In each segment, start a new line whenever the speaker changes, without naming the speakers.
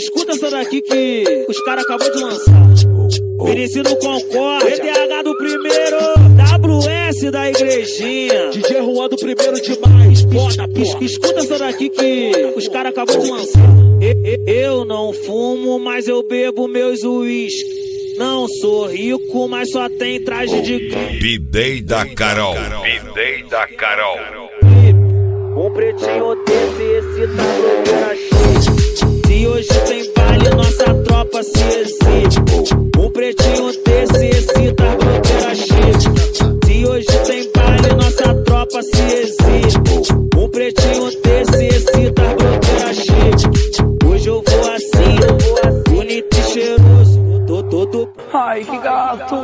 Escuta essa daqui que os caras acabou de lançar. Vinicius no Concorde, ETH do primeiro, WS da igrejinha,
DJ Juan do primeiro demais, foda, porra.
Escuta essa daqui que os caras acabou de lançar. Eu não fumo, mas eu bebo meus uísque. Não sou rico, mas só tem traje de
Bidei da Carol. Bidei da Carol.
Um pretinho desse, esse tá bloqueira cheio. Se hoje tem baile, nossa tropa se exibe. Um pretinho desse, esse tá bloqueira cheio. Se hoje tem baile, nossa tropa se exibe. Um pretinho desse, esse tá bloqueira cheio. Hoje eu vou assim, bonito e cheiroso. Tô todo.
Ai, que gato.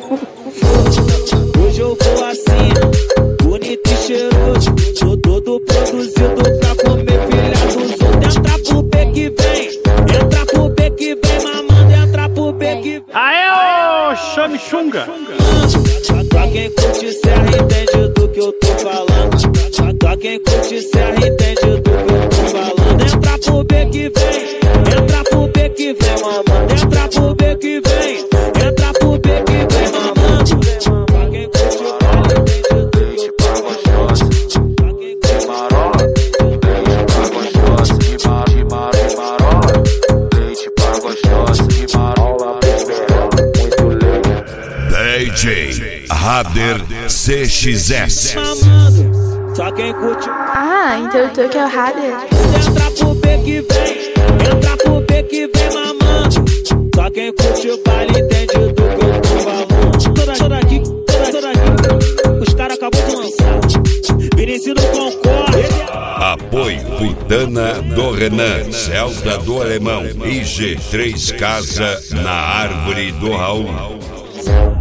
Hoje eu vou assim, bonito e cheiroso. Tô todo produzido pra comer filha dos outros. Entra pro B que vem, entra pro B que vem, mamando, entra pro B que vem.
Aê, ô, chame chunga.
Pra quem curte serra entende do que eu tô falando. Pra quem curte serra entende do que eu tô falando. Entra pro B que vem, entra pro B que vem, mamando, entra pro B que vem, entra pro B que vem, mamando. Pra quem curte o baile entende do que eu tô falando. Pra quem curte
marola, leite pra gostosa, de marola, leite pra gostosa, de marola, muito leite.
DJ Rader CXS.
mamando. Só quem curte.
Ah, então tu que é o Rader.
Entra pro B que vem, entra pro B que vem, mamando. Só quem curte o baile entende do que eu tô falando. Toda aqui, os caras acabou de lançar. Vinicius no Concorde.
Apoio Putana do Renan, Celta do Alemão e G3 Casa na Árvore do Raul.